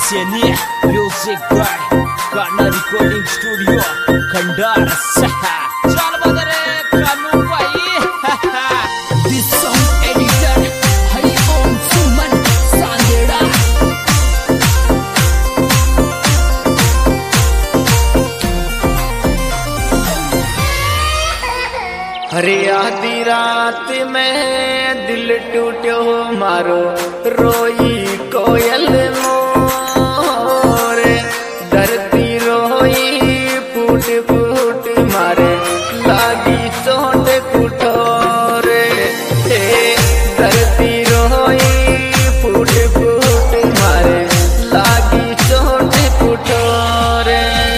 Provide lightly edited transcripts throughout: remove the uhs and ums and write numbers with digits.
Seni Music by Karna Recording Studio Kandar Saha Chal badare Kanu bhai This song editor Hari Om Suman Sandera हरे आधी रात में दिल टूटो मारो रोई कोयल मोर धरती रोई फूट फूट मारे लागी चोट कुठोर धरती रोई फूट फूट मारे लागी चोट कुठोर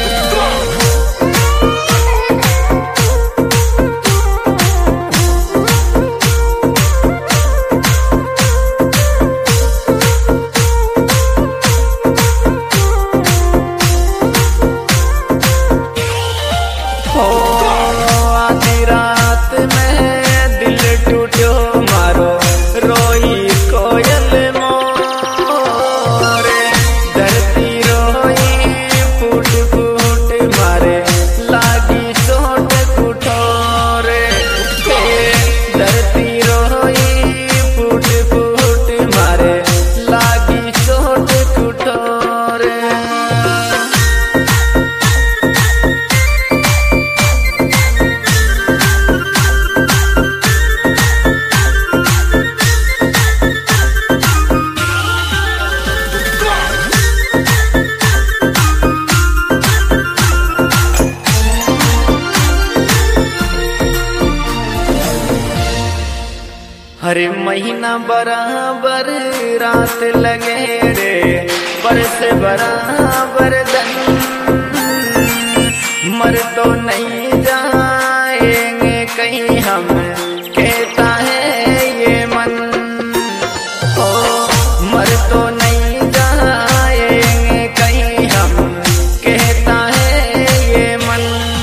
आधी रात में दिल टूटो मारो रोई कोयल मोरे धरती रोई फूट फूट मारे लागी चोट कुठोरे धरती रोई फूट फूट मारे लागी चोट कुठोरे हरे महीना बराबर रात लगे रे बरस बराबर दिन मर तो नहीं जाएंगे कहीं हम कहता है ये मन ओ मर तो नहीं जाएंगे कहीं हम कहता है ये मन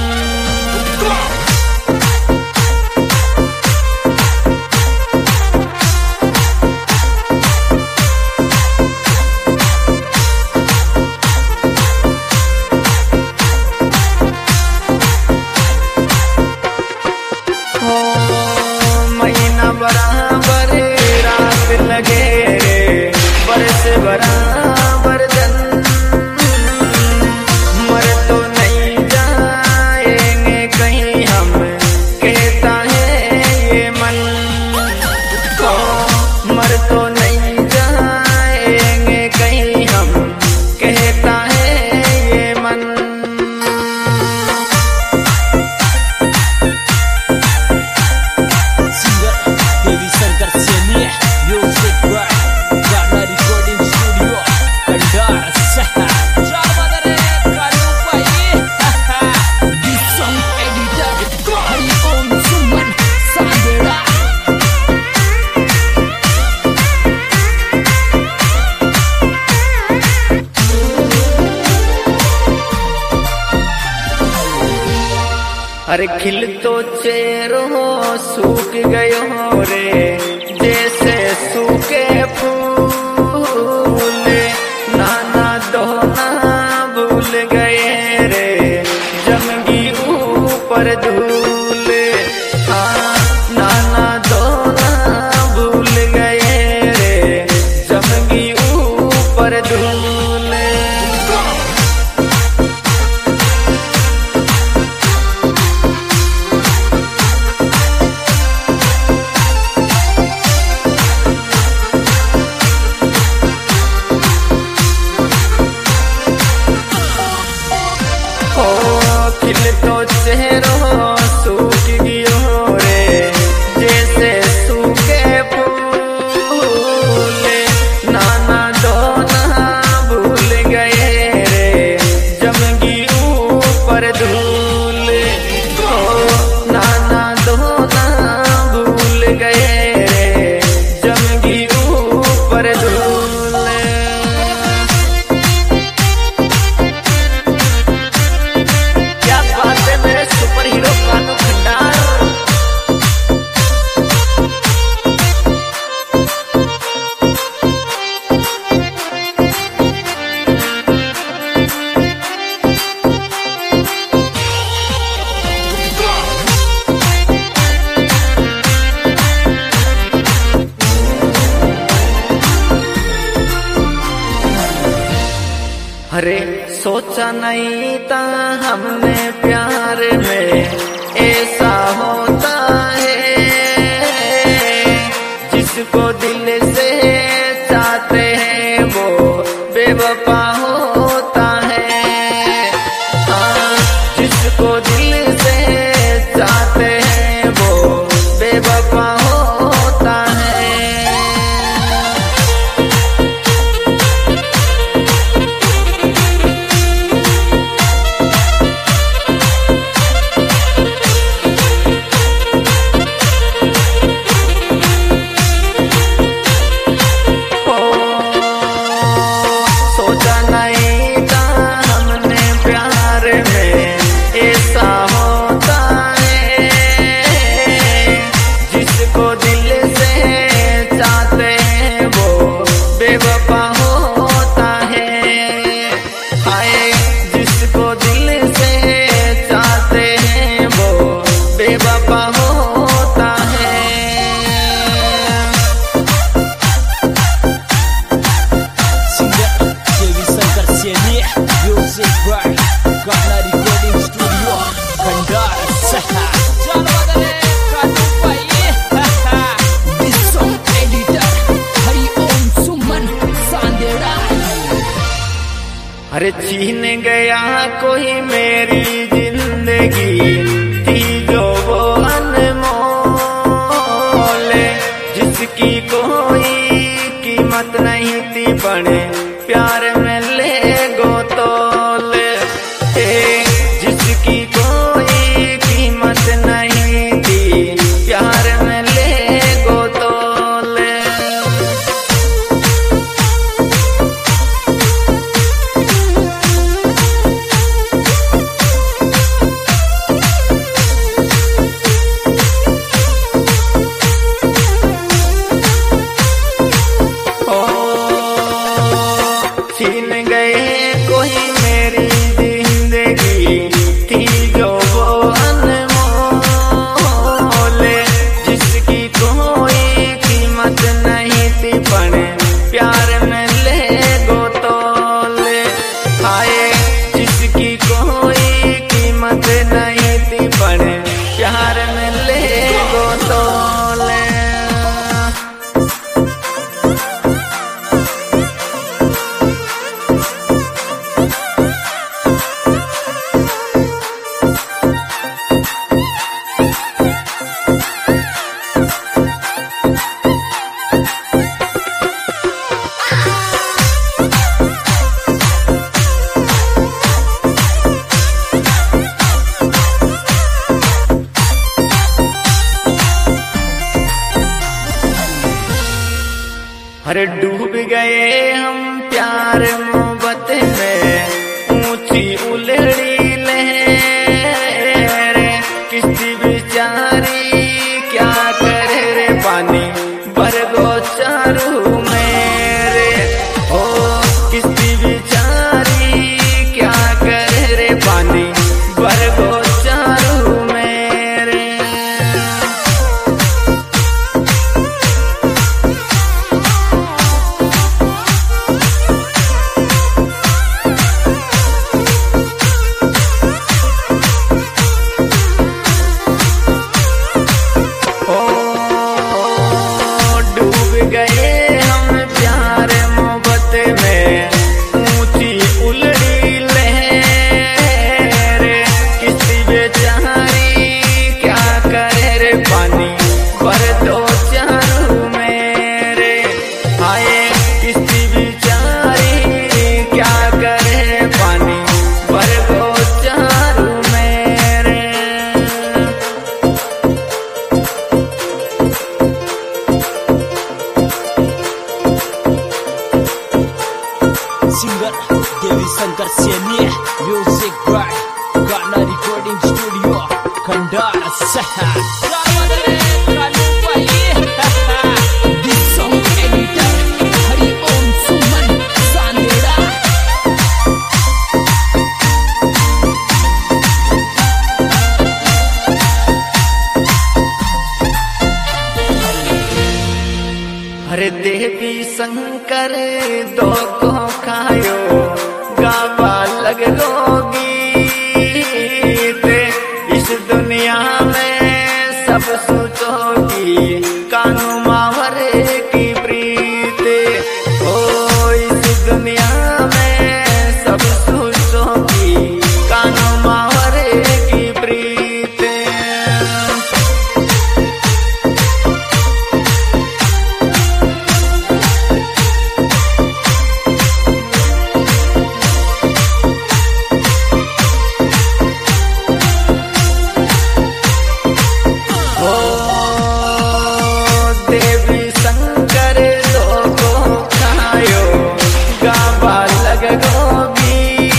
बराबर रात लगे रे बरस बराबर दिन मर तो नहीं जाएंगे कहीं हम कहता है ये मन को मर तो नहीं जाएंगे कहीं हम कहता है ये मन Music by Karna Recording Studio Kandar Saha Chal badare Kanu bhai This song editor Hari Om Suman Sandera अरे खिल तो चेहरों सूख गयो रे जैसे सूखे फूल नाना दोना भूल गए रे जमगी ऊपर धूल हाँ नाना दोना भूल गए रे जमगी ऊपर धूल अरे सोचा नहीं था हमने प्यार में ऐसा होता है, जिसको दिल से चाहते हैं वो बेवफा होता है। हाँ, जिसको दिल से चाहते हैं वो बेवफा होता है। अरे छीन गया कोई मेरी जिंदगी थी जो वो अनमोल, जिसकी कोई कीमत नहीं थी बड़े प्यार में ले गो तोल। जिसकी कोई कीमत नहीं थी प्यार में ले गो तोल। छीन गए कोई मेरी जिंदगी थी जो वो अनमोल, जिसकी कोई कीमत नहीं थी बड़े प्यार में ले गो तोल। हाय, जिसकी कोई कीमत नहीं थी बड़े प्यार में ले गो तोल। अरे डूब गए हम प्यार मोहब्बत में, ऊंची उलड़ी लहरें, किश्ती बेचारी क्या करे रे पानी भर गो चारू मेरे। ओ किश्ती बेचारी क्या करे रे पानी भर गो चारू मेरे। गए हम प्यार मोहब्बत में, ऊंची उलड़ी लहरें, किसी बेचारी क्या करे रे पानी भर दो चारू मेरे। आए किसी बेचारी क्या करे पानी भर दो चारू मेरे। Singer Devi Shankar Seni, Music by Ghana Recording Studio, Kandara Saha. This song editor Hari Om Suman Sandera. अरे देवी शंकर दो को खायो गावा लग गीत। इस दुनिया में सब सोचोगी कानू मावरे की प्रीत। ओ इस दुनिया में सब सोचोगी कानू मावरे की प्रीत। देवी शंकर दो को खायो गावा लग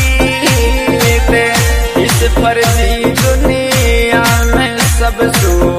गीत। इस फर्जी दुनिया में सब सो